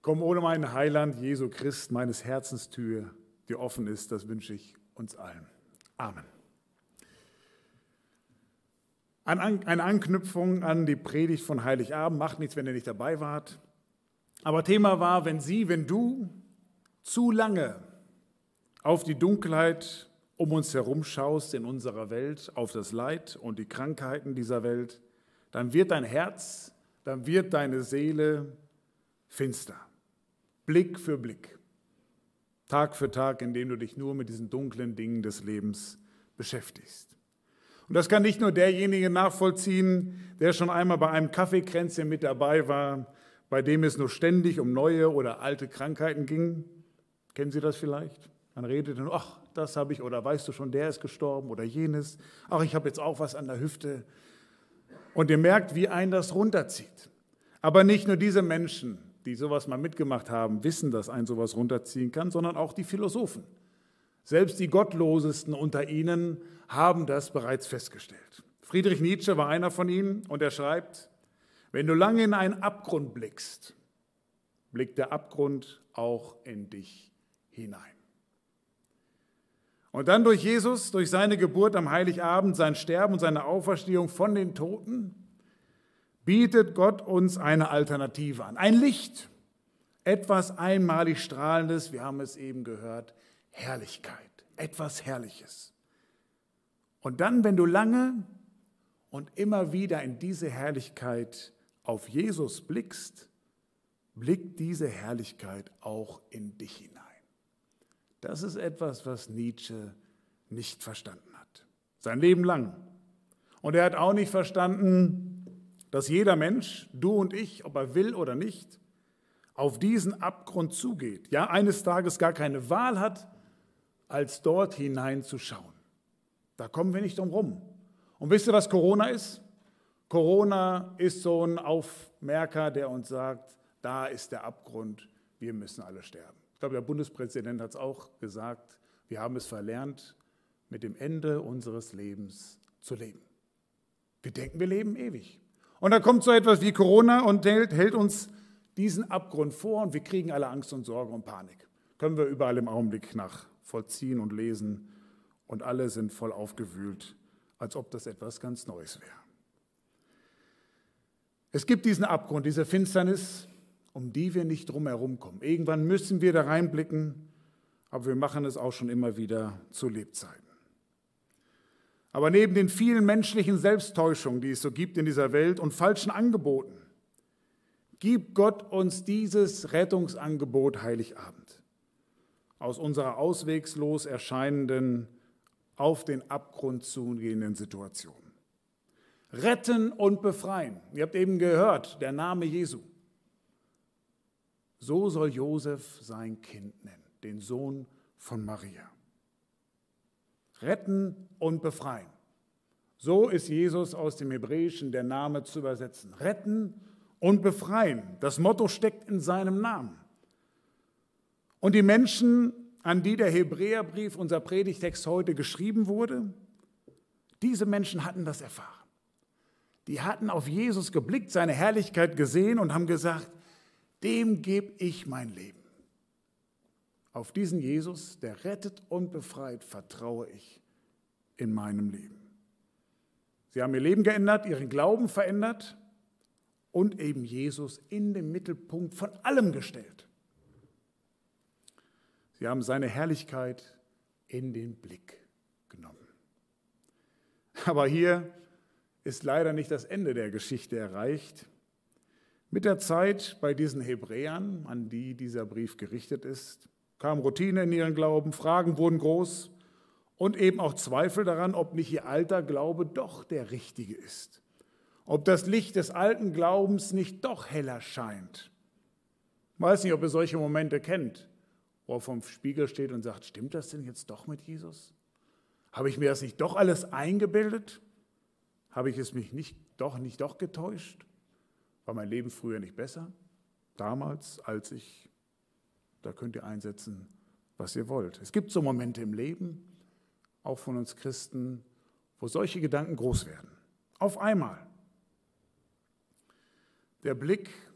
Komm ohne meinen Heiland, Jesu Christ, meines Herzens Tür, die offen ist, das wünsche ich uns allen. Amen. Eine Anknüpfung an die Predigt von Heiligabend, macht nichts, wenn ihr nicht dabei wart. Aber Thema war, wenn du zu lange auf die Dunkelheit um uns herum schaust in unserer Welt, auf das Leid und die Krankheiten dieser Welt, dann wird dein Herz, dann wird deine Seele finster. Blick für Blick, Tag für Tag, indem du dich nur mit diesen dunklen Dingen des Lebens beschäftigst. Und das kann nicht nur derjenige nachvollziehen, der schon einmal bei einem Kaffeekränzchen mit dabei war, bei dem es nur ständig um neue oder alte Krankheiten ging. Kennen Sie das vielleicht? Man redet nur, ach, das habe ich, oder weißt du schon, der ist gestorben oder jenes. Ach, ich habe jetzt auch was an der Hüfte. Und ihr merkt, wie einen das runterzieht. Aber nicht nur diese Menschen, die sowas mal mitgemacht haben, wissen, dass einen sowas runterziehen kann, sondern auch die Philosophen. Selbst die Gottlosesten unter ihnen haben das bereits festgestellt. Friedrich Nietzsche war einer von ihnen und er schreibt, wenn du lange in einen Abgrund blickst, blickt der Abgrund auch in dich hinein. Und dann durch Jesus, durch seine Geburt am Heiligabend, sein Sterben und seine Auferstehung von den Toten, bietet Gott uns eine Alternative an. Ein Licht, etwas einmalig Strahlendes, wir haben es eben gehört, Herrlichkeit, etwas Herrliches. Und dann, wenn du lange und immer wieder in diese Herrlichkeit auf Jesus blickst, blickt diese Herrlichkeit auch in dich hinein. Das ist etwas, was Nietzsche nicht verstanden hat. Sein Leben lang. Und er hat auch nicht verstanden, dass jeder Mensch, du und ich, ob er will oder nicht, auf diesen Abgrund zugeht. Ja, eines Tages gar keine Wahl hat, als dort hineinzuschauen. Da kommen wir nicht drum rum. Und wisst ihr, was Corona ist? Corona ist so ein Aufmerker, der uns sagt, da ist der Abgrund, wir müssen alle sterben. Ich glaube, der Bundespräsident hat es auch gesagt, wir haben es verlernt, mit dem Ende unseres Lebens zu leben. Wir denken, wir leben ewig. Und da kommt so etwas wie Corona und hält uns diesen Abgrund vor und wir kriegen alle Angst und Sorge und Panik. Können wir überall im Augenblick nachvollziehen und lesen und alle sind voll aufgewühlt, als ob das etwas ganz Neues wäre. Es gibt diesen Abgrund, diese Finsternis, um die wir nicht drum herum kommen. Irgendwann müssen wir da reinblicken, aber wir machen es auch schon immer wieder zu Lebzeiten. Aber neben den vielen menschlichen Selbsttäuschungen, die es so gibt in dieser Welt und falschen Angeboten, gibt Gott uns dieses Rettungsangebot Heiligabend. Aus unserer auswegslos erscheinenden, auf den Abgrund zugehenden Situation. Retten und befreien. Ihr habt eben gehört, der Name Jesu. So soll Josef sein Kind nennen, den Sohn von Maria. Retten und befreien. So ist Jesus aus dem Hebräischen der Name zu übersetzen. Retten und befreien. Das Motto steckt in seinem Namen. Und die Menschen, an die der Hebräerbrief, unser Predigtext heute, geschrieben wurde, diese Menschen hatten das erfahren. Die hatten auf Jesus geblickt, seine Herrlichkeit gesehen und haben gesagt, dem gebe ich mein Leben. Auf diesen Jesus, der rettet und befreit, vertraue ich in meinem Leben. Sie haben ihr Leben geändert, ihren Glauben verändert und eben Jesus in den Mittelpunkt von allem gestellt. Sie haben seine Herrlichkeit in den Blick genommen. Aber hier ist leider nicht das Ende der Geschichte erreicht. Mit der Zeit bei diesen Hebräern, an die dieser Brief gerichtet ist, kam Routine in ihren Glauben, Fragen wurden groß und eben auch Zweifel daran, ob nicht ihr alter Glaube doch der richtige ist. Ob das Licht des alten Glaubens nicht doch heller scheint. Ich weiß nicht, ob ihr solche Momente kennt, wo er vorm Spiegel steht und sagt, stimmt das denn jetzt doch mit Jesus? Habe ich mir das nicht doch alles eingebildet? Habe ich es mich nicht doch getäuscht? War mein Leben früher nicht besser? Damals, da könnt ihr einsetzen, was ihr wollt. Es gibt so Momente im Leben, auch von uns Christen, wo solche Gedanken groß werden. Auf einmal. Der Blick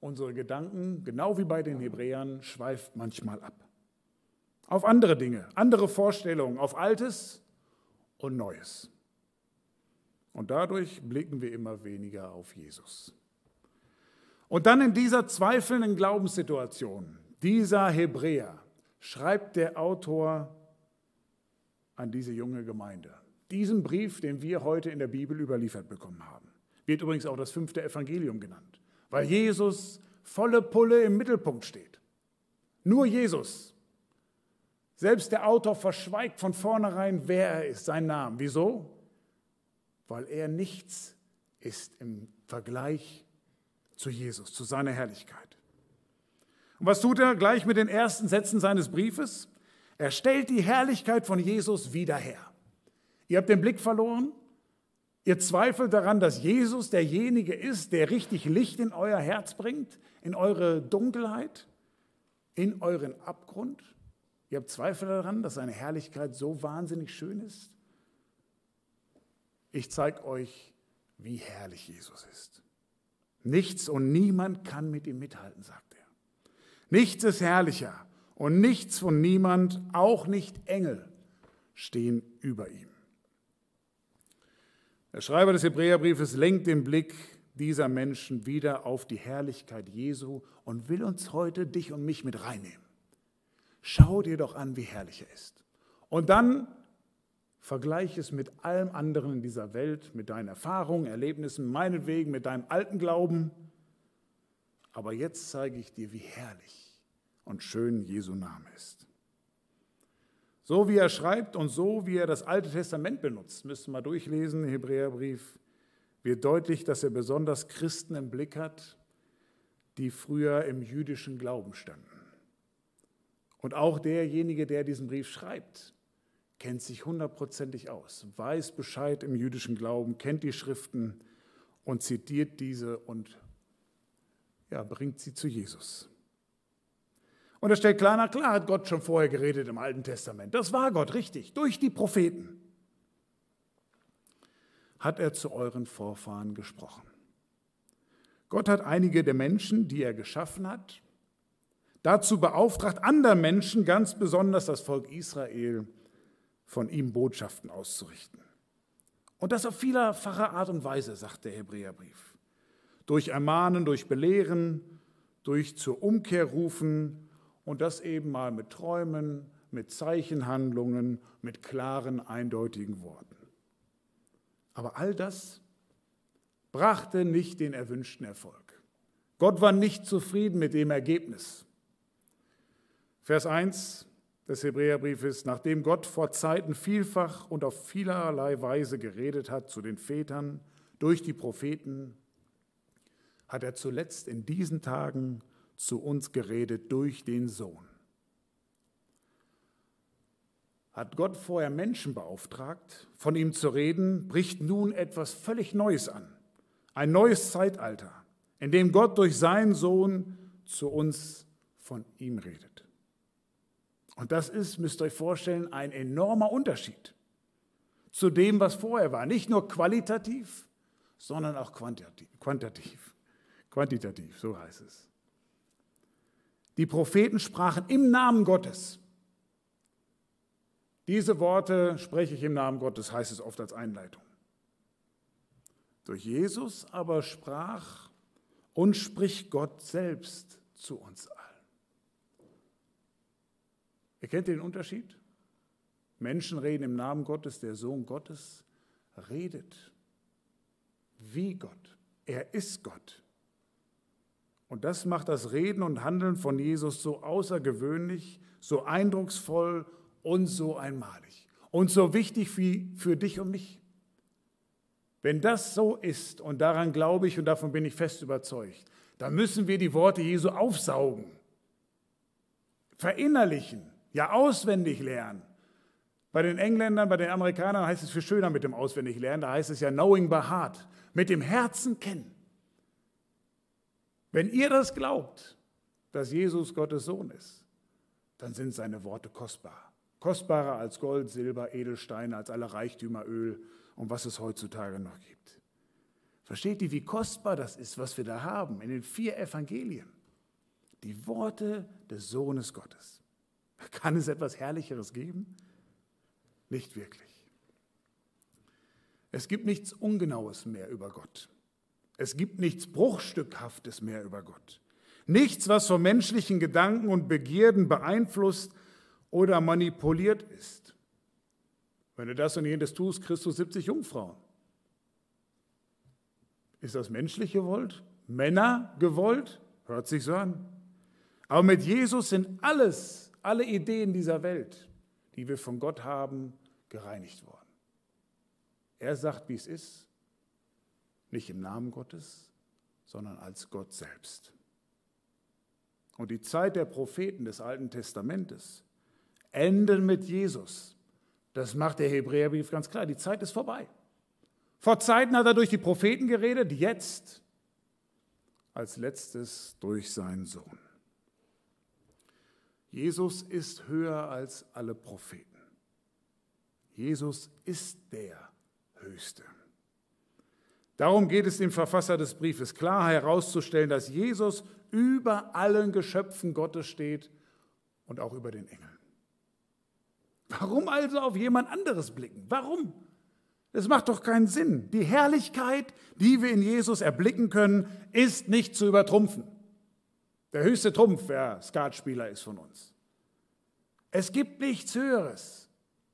unsere Gedanken, genau wie bei den Hebräern, schweift manchmal ab. Auf andere Dinge, andere Vorstellungen, auf Altes und Neues. Und dadurch blicken wir immer weniger auf Jesus. Und dann in dieser zweifelnden Glaubenssituation, dieser Hebräer, schreibt der Autor an diese junge Gemeinde. Diesen Brief, den wir heute in der Bibel überliefert bekommen haben, wird übrigens auch das 5. Evangelium genannt, weil Jesus volle Pulle im Mittelpunkt steht. Nur Jesus. Selbst der Autor verschweigt von vornherein, wer er ist, seinen Namen. Wieso? Weil er nichts ist im Vergleich zu Jesus, zu seiner Herrlichkeit. Und was tut er gleich mit den ersten Sätzen seines Briefes? Er stellt die Herrlichkeit von Jesus wieder her. Ihr habt den Blick verloren, ihr zweifelt daran, dass Jesus derjenige ist, der richtig Licht in euer Herz bringt, in eure Dunkelheit, in euren Abgrund. Ihr habt Zweifel daran, dass seine Herrlichkeit so wahnsinnig schön ist. Ich zeige euch, wie herrlich Jesus ist. Nichts und niemand kann mit ihm mithalten, sagt er. Nichts ist herrlicher und nichts von niemand, auch nicht Engel, stehen über ihm. Der Schreiber des Hebräerbriefes lenkt den Blick dieser Menschen wieder auf die Herrlichkeit Jesu und will uns heute, dich und mich, mit reinnehmen. Schau dir doch an, wie herrlich er ist. Und dann vergleich es mit allem anderen in dieser Welt, mit deinen Erfahrungen, Erlebnissen, meinetwegen mit deinem alten Glauben. Aber jetzt zeige ich dir, wie herrlich und schön Jesu Name ist. So wie er schreibt und so wie er das Alte Testament benutzt, müsst ihr mal durchlesen, den Hebräerbrief, wird deutlich, dass er besonders Christen im Blick hat, die früher im jüdischen Glauben standen. Und auch derjenige, der diesen Brief schreibt, kennt sich 100%ig aus, weiß Bescheid im jüdischen Glauben, kennt die Schriften und zitiert diese und bringt sie zu Jesus. Und er stellt klar, na klar hat Gott schon vorher geredet im Alten Testament. Das war Gott, richtig, durch die Propheten hat er zu euren Vorfahren gesprochen. Gott hat einige der Menschen, die er geschaffen hat, dazu beauftragt, anderen Menschen, ganz besonders das Volk Israel, von ihm Botschaften auszurichten. Und das auf vielerfache Art und Weise, sagt der Hebräerbrief. Durch Ermahnen, durch Belehren, durch zur Umkehr rufen und das eben mal mit Träumen, mit Zeichenhandlungen, mit klaren, eindeutigen Worten. Aber all das brachte nicht den erwünschten Erfolg. Gott war nicht zufrieden mit dem Ergebnis. Vers 1 des Hebräerbriefes: Nachdem Gott vor Zeiten vielfach und auf vielerlei Weise geredet hat zu den Vätern durch die Propheten, hat er zuletzt in diesen Tagen zu uns geredet durch den Sohn. Hat Gott vorher Menschen beauftragt, von ihm zu reden, bricht nun etwas völlig Neues an. Ein neues Zeitalter, in dem Gott durch seinen Sohn zu uns von ihm redet. Und das ist, müsst ihr euch vorstellen, ein enormer Unterschied zu dem, was vorher war. Nicht nur qualitativ, sondern auch quantitativ, so heißt es. Die Propheten sprachen im Namen Gottes. Diese Worte spreche ich im Namen Gottes, heißt es oft als Einleitung. Durch Jesus aber sprach und spricht Gott selbst zu uns allen. Erkennt ihr den Unterschied? Menschen reden im Namen Gottes, der Sohn Gottes redet wie Gott. Er ist Gott. Und das macht das Reden und Handeln von Jesus so außergewöhnlich, so eindrucksvoll und so einmalig und so wichtig wie für dich und mich. Wenn das so ist, und daran glaube ich und davon bin ich fest überzeugt, dann müssen wir die Worte Jesu aufsaugen, verinnerlichen, ja auswendig lernen. Bei den Engländern, bei den Amerikanern heißt es viel schöner mit dem Auswendiglernen, da heißt es ja knowing by heart, mit dem Herzen kennen. Wenn ihr das glaubt, dass Jesus Gottes Sohn ist, dann sind seine Worte kostbar. Kostbarer als Gold, Silber, Edelsteine, als alle Reichtümer, Öl und was es heutzutage noch gibt. Versteht ihr, wie kostbar das ist, was wir da haben in den 4 Evangelien? Die Worte des Sohnes Gottes. Kann es etwas Herrlicheres geben? Nicht wirklich. Es gibt nichts Ungenaues mehr über Gott. Es gibt nichts Bruchstückhaftes mehr über Gott. Nichts, was von menschlichen Gedanken und Begierden beeinflusst oder manipuliert ist. Wenn du das und jenes tust, kriegst du 70 Jungfrauen. Ist das menschlich gewollt? Männer gewollt? Hört sich so an. Aber mit Jesus sind alle Ideen dieser Welt, die wir von Gott haben, gereinigt worden. Er sagt, wie es ist, nicht im Namen Gottes, sondern als Gott selbst. Und die Zeit der Propheten des Alten Testamentes endet mit Jesus. Das macht der Hebräerbrief ganz klar. Die Zeit ist vorbei. Vor Zeiten hat er durch die Propheten geredet, jetzt als letztes durch seinen Sohn. Jesus ist höher als alle Propheten. Jesus ist der Höchste. Darum geht es dem Verfasser des Briefes, klar herauszustellen, dass Jesus über allen Geschöpfen Gottes steht und auch über den Engeln. Warum also auf jemand anderes blicken? Warum? Das macht doch keinen Sinn. Die Herrlichkeit, die wir in Jesus erblicken können, ist nicht zu übertrumpfen. Der höchste Trumpf, wer Skatspieler ist von uns. Es gibt nichts Höheres.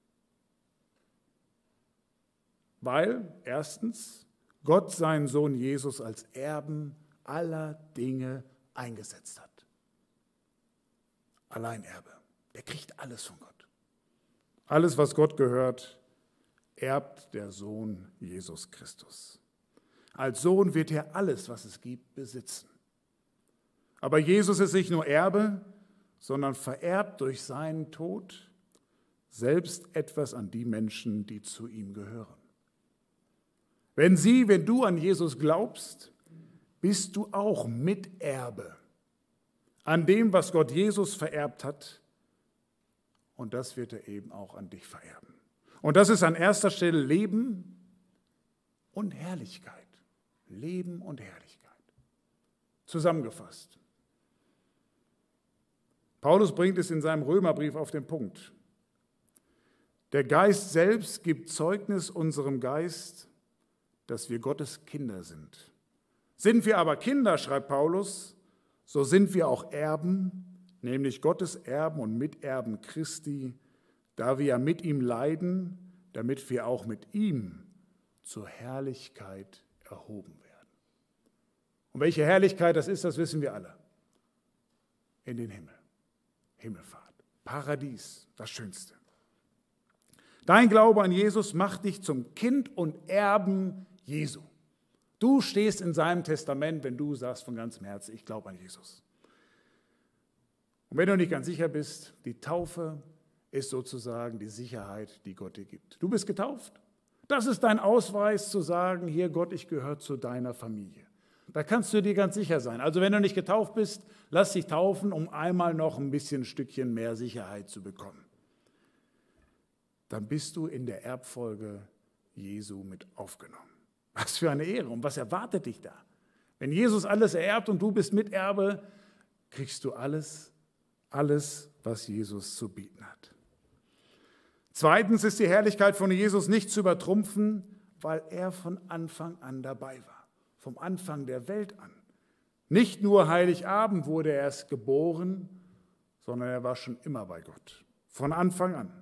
Weil, erstens, Gott seinen Sohn Jesus als Erben aller Dinge eingesetzt hat. Alleinerbe. Der kriegt alles von Gott. Alles, was Gott gehört, erbt der Sohn Jesus Christus. Als Sohn wird er alles, was es gibt, besitzen. Aber Jesus ist nicht nur Erbe, sondern vererbt durch seinen Tod selbst etwas an die Menschen, die zu ihm gehören. Wenn du an Jesus glaubst, bist du auch Miterbe an dem, was Gott Jesus vererbt hat. Und das wird er eben auch an dich vererben. Und das ist an erster Stelle Leben und Herrlichkeit. Leben und Herrlichkeit. Zusammengefasst. Paulus bringt es in seinem Römerbrief auf den Punkt. Der Geist selbst gibt Zeugnis unserem Geist, dass wir Gottes Kinder sind. Sind wir aber Kinder, schreibt Paulus, so sind wir auch Erben, nämlich Gottes Erben und Miterben Christi, da wir ja mit ihm leiden, damit wir auch mit ihm zur Herrlichkeit erhoben werden. Und welche Herrlichkeit das ist, das wissen wir alle. In den Himmel. Himmelfahrt. Paradies, das Schönste. Dein Glaube an Jesus macht dich zum Kind und Erben Jesu. Du stehst in seinem Testament, wenn du sagst von ganzem Herzen, ich glaube an Jesus. Und wenn du nicht ganz sicher bist, die Taufe ist sozusagen die Sicherheit, die Gott dir gibt. Du bist getauft. Das ist dein Ausweis zu sagen, hier Gott, ich gehöre zu deiner Familie. Da kannst du dir ganz sicher sein. Also wenn du nicht getauft bist, lass dich taufen, um einmal noch ein Stückchen mehr Sicherheit zu bekommen. Dann bist du in der Erbfolge Jesu mit aufgenommen. Was für eine Ehre und was erwartet dich da? Wenn Jesus alles ererbt und du bist Miterbe, kriegst du alles, was Jesus zu bieten hat. Zweitens ist die Herrlichkeit von Jesus nicht zu übertrumpfen, weil er von Anfang an dabei war. Vom Anfang der Welt an. Nicht nur Heiligabend wurde er erst geboren, sondern er war schon immer bei Gott. Von Anfang an.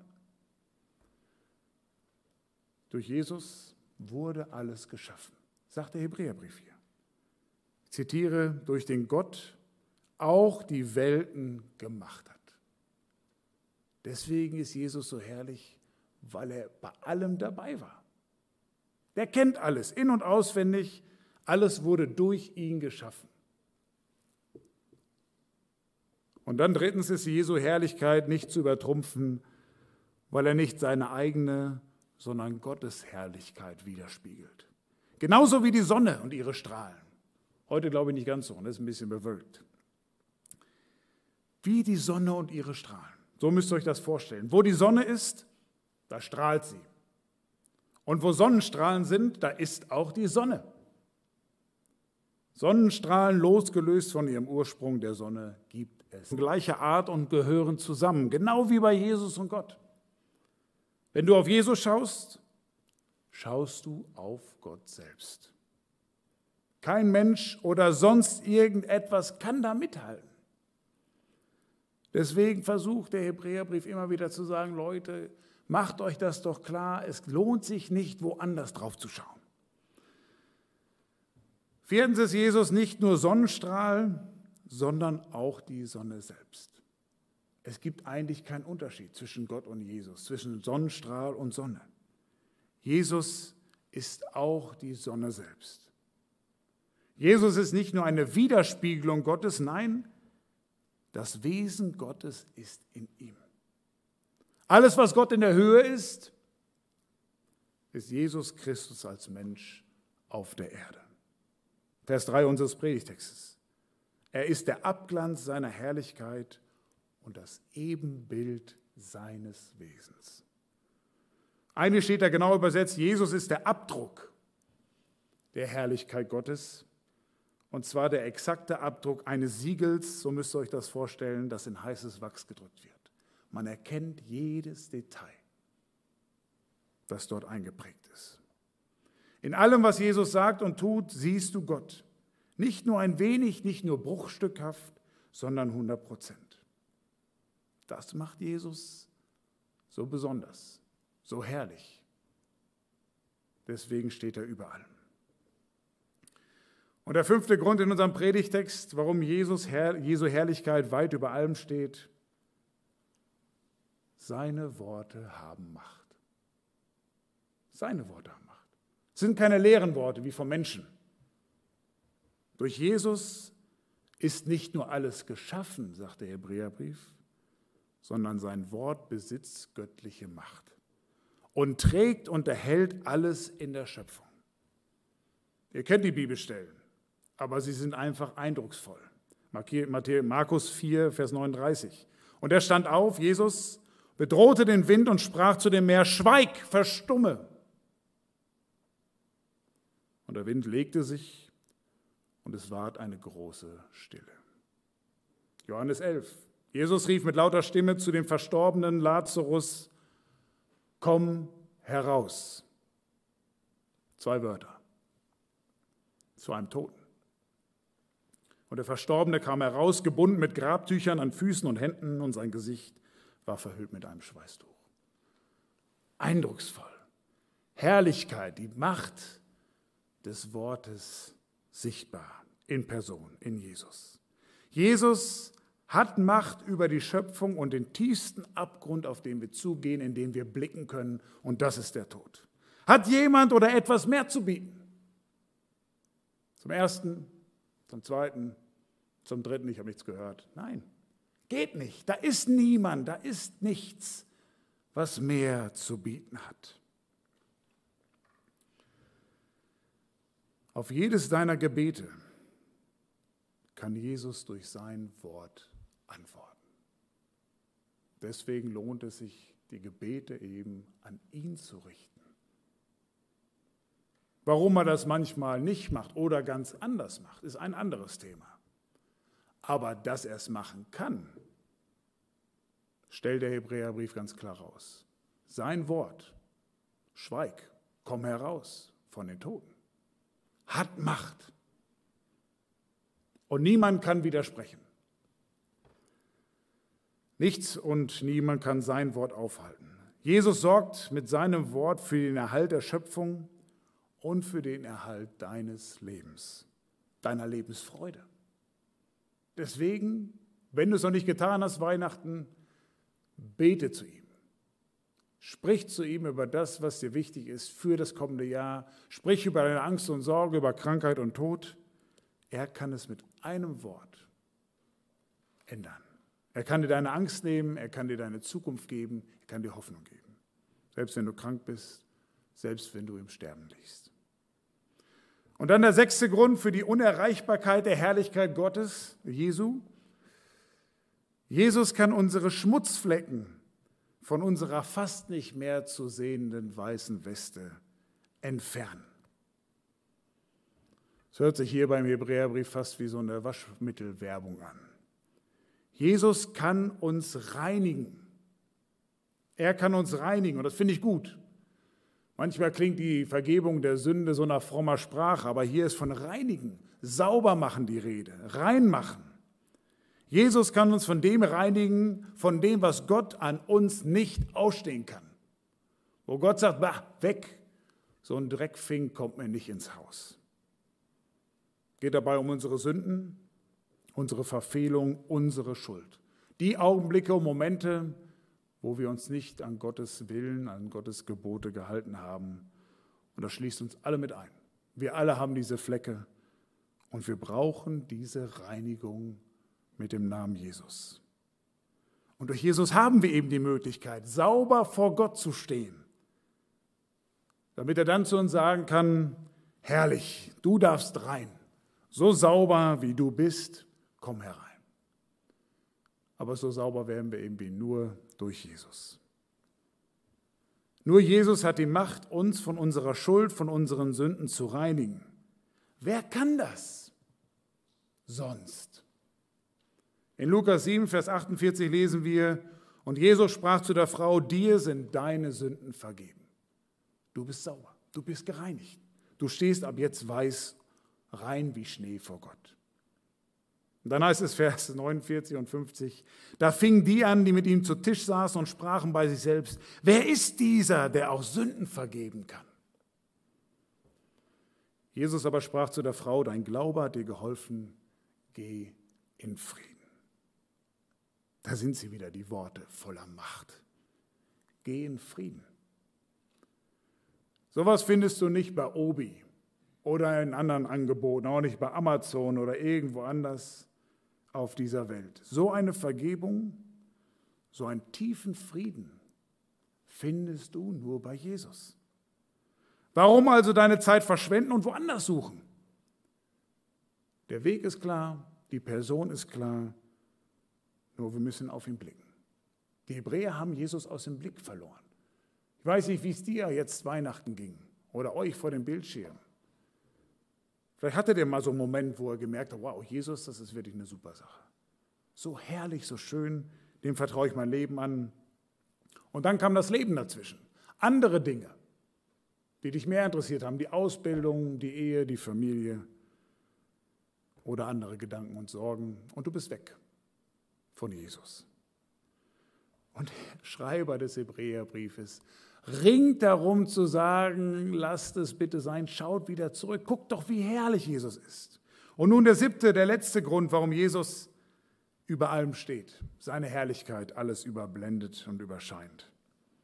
Durch Jesus wurde alles geschaffen, sagt der Hebräerbrief hier. Ich zitiere, durch den Gott auch die Welten gemacht hat. Deswegen ist Jesus so herrlich, weil er bei allem dabei war. Der kennt alles, in- und auswendig. Alles wurde durch ihn geschaffen. Und dann drittens ist Jesu Herrlichkeit nicht zu übertrumpfen, weil er nicht seine eigene, sondern Gottes Herrlichkeit widerspiegelt. Genauso wie die Sonne und ihre Strahlen. Heute glaube ich nicht ganz so, das ist ein bisschen bewölkt. Wie die Sonne und ihre Strahlen. So müsst ihr euch das vorstellen. Wo die Sonne ist, da strahlt sie. Und wo Sonnenstrahlen sind, da ist auch die Sonne. Sonnenstrahlen, losgelöst von ihrem Ursprung der Sonne, gibt es. In gleicher Art und gehören zusammen, genau wie bei Jesus und Gott. Wenn du auf Jesus schaust, schaust du auf Gott selbst. Kein Mensch oder sonst irgendetwas kann da mithalten. Deswegen versucht der Hebräerbrief immer wieder zu sagen, Leute, macht euch das doch klar, es lohnt sich nicht, woanders drauf zu schauen. Viertens ist Jesus nicht nur Sonnenstrahl, sondern auch die Sonne selbst. Es gibt eigentlich keinen Unterschied zwischen Gott und Jesus, zwischen Sonnenstrahl und Sonne. Jesus ist auch die Sonne selbst. Jesus ist nicht nur eine Widerspiegelung Gottes, nein, das Wesen Gottes ist in ihm. Alles, was Gott in der Höhe ist Jesus Christus als Mensch auf der Erde. Vers 3 unseres Predigtextes. Er ist der Abglanz seiner Herrlichkeit und das Ebenbild seines Wesens. Eigentlich steht da genau übersetzt, Jesus ist der Abdruck der Herrlichkeit Gottes, und zwar der exakte Abdruck eines Siegels, so müsst ihr euch das vorstellen, das in heißes Wachs gedrückt wird. Man erkennt jedes Detail, das dort eingeprägt ist. In allem, was Jesus sagt und tut, siehst du Gott. Nicht nur ein wenig, nicht nur bruchstückhaft, sondern 100%. Das macht Jesus so besonders, so herrlich. Deswegen steht er über allem. Und der fünfte Grund in unserem Predigtext, warum Jesu Herrlichkeit weit über allem steht: Seine Worte haben Macht. Seine Worte haben Macht. Es sind keine leeren Worte wie von Menschen. Durch Jesus ist nicht nur alles geschaffen, sagt der Hebräerbrief, sondern sein Wort besitzt göttliche Macht und trägt und erhält alles in der Schöpfung. Ihr kennt die Bibelstellen, aber sie sind einfach eindrucksvoll. Markus 4, Vers 39. Und er stand auf, Jesus, bedrohte den Wind und sprach zu dem Meer: Schweig, verstumme. Und der Wind legte sich und es ward eine große Stille. Johannes 11. Jesus rief mit lauter Stimme zu dem verstorbenen Lazarus: Komm heraus. 2 Wörter. Zu einem Toten. Und der Verstorbene kam heraus, gebunden mit Grabtüchern an Füßen und Händen, und sein Gesicht war verhüllt mit einem Schweißtuch. Eindrucksvoll. Herrlichkeit, die Macht des Wortes sichtbar in Person, in Jesus. Jesus hat Macht über die Schöpfung und den tiefsten Abgrund, auf den wir zugehen, in den wir blicken können, und das ist der Tod. Hat jemand oder etwas mehr zu bieten? Zum Ersten, zum Zweiten, zum Dritten, ich habe nichts gehört. Nein, geht nicht. Da ist niemand, da ist nichts, was mehr zu bieten hat. Auf jedes deiner Gebete kann Jesus durch sein Wort antworten. Deswegen lohnt es sich, die Gebete eben an ihn zu richten. Warum er das manchmal nicht macht oder ganz anders macht, ist ein anderes Thema. Aber dass er es machen kann, stellt der Hebräerbrief ganz klar raus. Sein Wort, schweig, komm heraus von den Toten, hat Macht. Und niemand kann widersprechen. Nichts und niemand kann sein Wort aufhalten. Jesus sorgt mit seinem Wort für den Erhalt der Schöpfung und für den Erhalt deines Lebens, deiner Lebensfreude. Deswegen, wenn du es noch nicht getan hast, Weihnachten, bete zu ihm. Sprich zu ihm über das, was dir wichtig ist für das kommende Jahr. Sprich über deine Angst und Sorge, über Krankheit und Tod. Er kann es mit einem Wort ändern. Er kann dir deine Angst nehmen, er kann dir deine Zukunft geben, er kann dir Hoffnung geben. Selbst wenn du krank bist, selbst wenn du im Sterben liegst. Und dann der 6. Grund für die Unerreichbarkeit der Herrlichkeit Gottes, Jesu. Jesus kann unsere Schmutzflecken von unserer fast nicht mehr zu sehenden weißen Weste entfernen. Es hört sich hier beim Hebräerbrief fast wie so eine Waschmittelwerbung an. Jesus kann uns reinigen. Er kann uns reinigen und das finde ich gut. Manchmal klingt die Vergebung der Sünde so nach frommer Sprache, aber hier ist von reinigen, sauber machen die Rede, reinmachen. Jesus kann uns von dem reinigen, von dem, was Gott an uns nicht ausstehen kann. Wo Gott sagt, bah, weg, so ein Dreckfink kommt mir nicht ins Haus. Geht dabei um unsere Sünden, unsere Verfehlung, unsere Schuld. Die Augenblicke und Momente, wo wir uns nicht an Gottes Willen, an Gottes Gebote gehalten haben. Und das schließt uns alle mit ein. Wir alle haben diese Flecke und wir brauchen diese Reinigung mit dem Namen Jesus. Und durch Jesus haben wir eben die Möglichkeit, sauber vor Gott zu stehen, damit er dann zu uns sagen kann, herrlich, du darfst rein, so sauber wie du bist, komm herein. Aber so sauber werden wir eben nur durch Jesus. Nur Jesus hat die Macht, uns von unserer Schuld, von unseren Sünden zu reinigen. Wer kann das sonst? In Lukas 7, Vers 48 lesen wir, und Jesus sprach zu der Frau, dir sind deine Sünden vergeben. Du bist sauber, du bist gereinigt. Du stehst ab jetzt weiß, rein wie Schnee vor Gott. Und dann heißt es Vers 49 und 50, da fingen die an, die mit ihm zu Tisch saßen und sprachen bei sich selbst, wer ist dieser, der auch Sünden vergeben kann? Jesus aber sprach zu der Frau, dein Glaube hat dir geholfen, geh in Frieden. Da sind sie wieder, die Worte voller Macht. Geh in Frieden. Sowas findest du nicht bei Obi oder in anderen Angeboten, auch nicht bei Amazon oder irgendwo anders auf dieser Welt. So eine Vergebung, so einen tiefen Frieden findest du nur bei Jesus. Warum also deine Zeit verschwenden und woanders suchen? Der Weg ist klar, die Person ist klar, nur wir müssen auf ihn blicken. Die Hebräer haben Jesus aus dem Blick verloren. Ich weiß nicht, wie es dir jetzt Weihnachten ging oder euch vor dem Bildschirm. Vielleicht hattet ihr mal so einen Moment, wo ihr gemerkt habt, wow, Jesus, das ist wirklich eine super Sache. So herrlich, so schön, dem vertraue ich mein Leben an. Und dann kam das Leben dazwischen. Andere Dinge, die dich mehr interessiert haben, die Ausbildung, die Ehe, die Familie oder andere Gedanken und Sorgen. Und du bist weg von Jesus. Und der Schreiber des Hebräerbriefes ringt darum zu sagen, lasst es bitte sein, schaut wieder zurück, guckt doch, wie herrlich Jesus ist. Und nun der siebte, der letzte Grund, warum Jesus über allem steht. Seine Herrlichkeit alles überblendet und überscheint.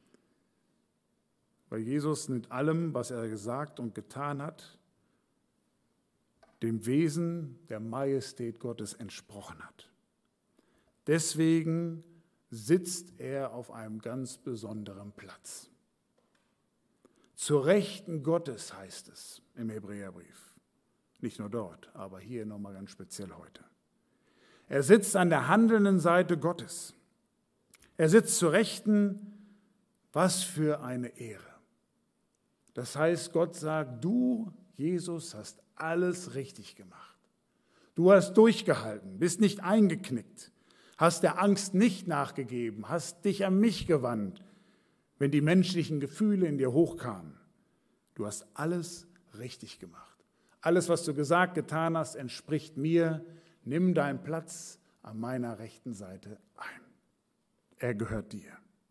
Weil Jesus mit allem, was er gesagt und getan hat, dem Wesen der Majestät Gottes entsprochen hat. Deswegen sitzt er auf einem ganz besonderen Platz. Zur Rechten Gottes heißt es im Hebräerbrief. Nicht nur dort, aber hier nochmal ganz speziell heute. Er sitzt an der handelnden Seite Gottes. Er sitzt zur Rechten, was für eine Ehre. Das heißt, Gott sagt, du, Jesus, hast alles richtig gemacht. Du hast durchgehalten, bist nicht eingeknickt, hast der Angst nicht nachgegeben, hast dich an mich gewandt, wenn die menschlichen Gefühle in dir hochkamen. Du hast alles richtig gemacht. Alles, was du gesagt, getan hast, entspricht mir. Nimm deinen Platz an meiner rechten Seite ein. Er gehört dir.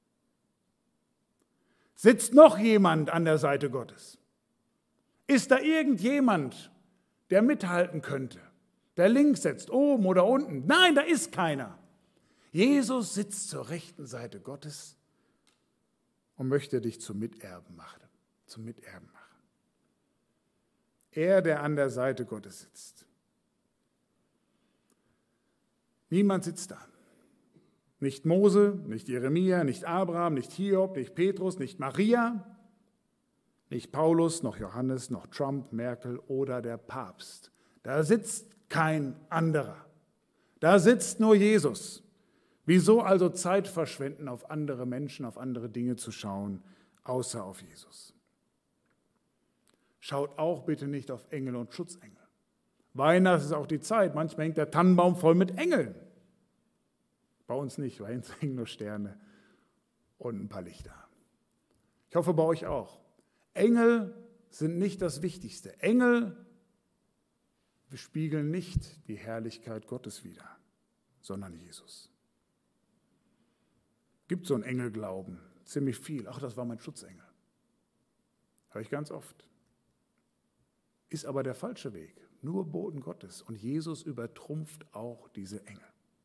Sitzt noch jemand an der Seite Gottes? Ist da irgendjemand, der mithalten könnte, der links sitzt, oben oder unten? Nein, da ist keiner. Jesus sitzt zur rechten Seite Gottes und möchte dich zum Miterben machen. Er, der an der Seite Gottes sitzt. Niemand sitzt da. Nicht Mose, nicht Jeremia, nicht Abraham, nicht Hiob, nicht Petrus, nicht Maria, nicht Paulus, noch Johannes, noch Trump, Merkel oder der Papst. Da sitzt kein anderer. Da sitzt nur Jesus. Wieso also Zeit verschwenden, auf andere Menschen, auf andere Dinge zu schauen, außer auf Jesus? Schaut auch bitte nicht auf Engel und Schutzengel. Weihnachten ist auch die Zeit. Manchmal hängt der Tannenbaum voll mit Engeln. Bei uns nicht, bei uns hängen nur Sterne und ein paar Lichter. Ich hoffe bei euch auch. Engel sind nicht das Wichtigste. Engel spiegeln nicht die Herrlichkeit Gottes wider, sondern Jesus. Gibt so einen Engelglauben, ziemlich viel. Ach, das war mein Schutzengel. Höre ich ganz oft. Ist aber der falsche Weg. Nur Boten Gottes. Und Jesus übertrumpft auch diese Engel.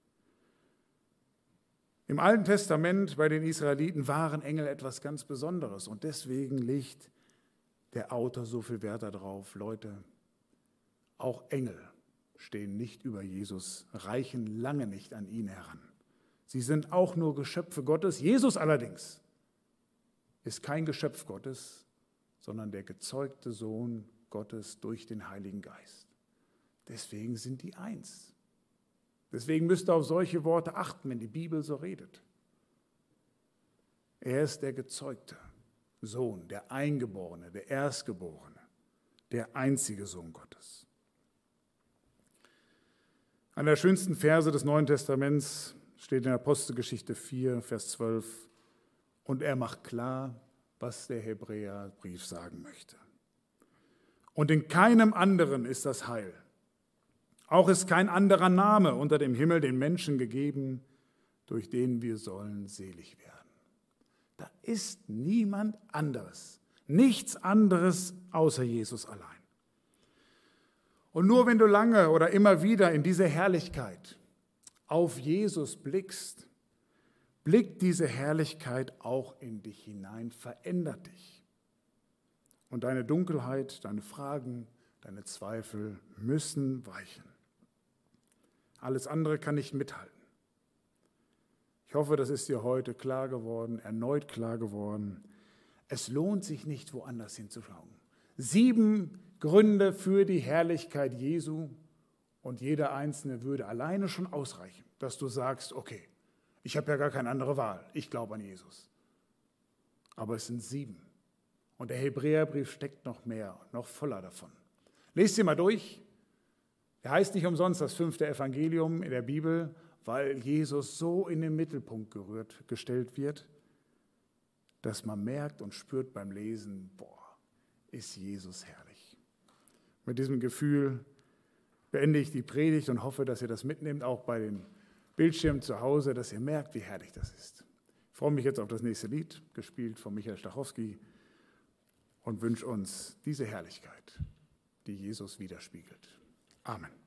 Im Alten Testament bei den Israeliten waren Engel etwas ganz Besonderes. Und deswegen legt der Autor so viel Wert darauf. Leute, auch Engel stehen nicht über Jesus, reichen lange nicht an ihn heran. Sie sind auch nur Geschöpfe Gottes. Jesus allerdings ist kein Geschöpf Gottes, sondern der gezeugte Sohn Gottes durch den Heiligen Geist. Deswegen sind die eins. Deswegen müsst ihr auf solche Worte achten, wenn die Bibel so redet. Er ist der gezeugte Sohn, der Eingeborene, der Erstgeborene, der einzige Sohn Gottes. Einer der schönsten Verse des Neuen Testaments steht in Apostelgeschichte 4, Vers 12. Und er macht klar, was der Hebräerbrief sagen möchte. Und in keinem anderen ist das Heil. Auch ist kein anderer Name unter dem Himmel den Menschen gegeben, durch den wir sollen selig werden. Da ist niemand anderes, nichts anderes außer Jesus allein. Und nur wenn du lange oder immer wieder in diese Herrlichkeit auf Jesus blickst, blickt diese Herrlichkeit auch in dich hinein, verändert dich. Und deine Dunkelheit, deine Fragen, deine Zweifel müssen weichen. Alles andere kann nicht mithalten. Ich hoffe, das ist dir heute klar geworden, erneut klar geworden. Es lohnt sich nicht, woanders hinzuschauen. 7 Gründe für die Herrlichkeit Jesu und jeder einzelne würde alleine schon ausreichen, dass du sagst, okay, ich habe ja gar keine andere Wahl, ich glaube an Jesus. Aber es sind 7. Und der Hebräerbrief steckt noch mehr, noch voller davon. Lest sie mal durch. Er heißt nicht umsonst das 5. Evangelium in der Bibel, weil Jesus so in den Mittelpunkt gestellt wird, dass man merkt und spürt beim Lesen, boah, ist Jesus herrlich. Mit diesem Gefühl beende ich die Predigt und hoffe, dass ihr das mitnehmt, auch bei den Bildschirmen zu Hause, dass ihr merkt, wie herrlich das ist. Ich freue mich jetzt auf das nächste Lied, gespielt von Michael Stachowski, und wünsche uns diese Herrlichkeit, die Jesus widerspiegelt. Amen.